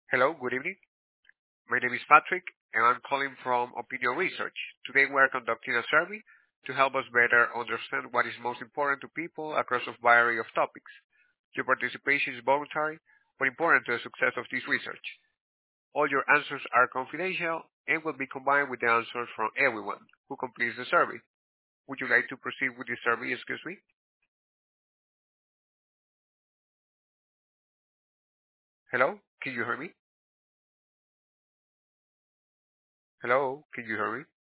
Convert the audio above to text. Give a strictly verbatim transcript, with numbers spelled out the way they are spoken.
Hello, good evening. My name is Patrick, and I'm calling from Opinion Research. Today we are conducting a survey to help us better understand what is most important to people across a variety of topics. Your participation is voluntary, but important to the success of this research. All your answers are confidential and will be combined with the answers from everyone who completes the survey. Would you like to proceed with this survey, excuse me? Hello, can you hear me? Hello, can you hear me?